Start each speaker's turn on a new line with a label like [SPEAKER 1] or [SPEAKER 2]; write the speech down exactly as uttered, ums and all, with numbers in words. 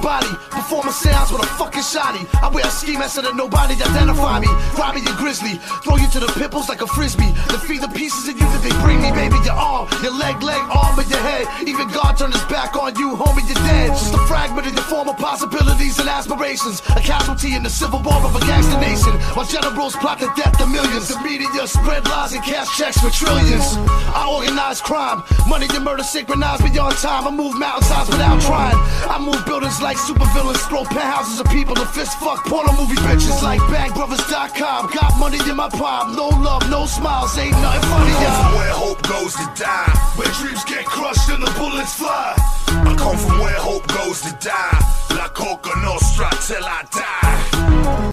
[SPEAKER 1] body, performing sounds with a fucking shotty. I wear a ski mask so that nobody identify me. Robbie and Grizzly, throw you to the pimples like a frisbee. Defeat the pieces of you that they bring me, baby. Your arm, your leg, leg, arm, and your head. Even God turned his back on you, homie, you're dead. Just a fragment of your former possibilities and aspirations. A casualty in the civil war of a gangster nation. While generals plot the death of millions. The media spread lies and cash checks for trillions. I organize crime, money and murder synchronized beyond time. I move mountainsides without trying. I move buildings like supervillains, throw penthouses of people to fist fuck porno movie bitches like bang brothers dot com. Got money in my palm, no love, no smiles, ain't nothing funny, y'all.
[SPEAKER 2] I come from where hope goes to die,
[SPEAKER 1] where dreams get crushed and the bullets fly.
[SPEAKER 2] I come from where hope goes to die, La Coca Nostra till I die.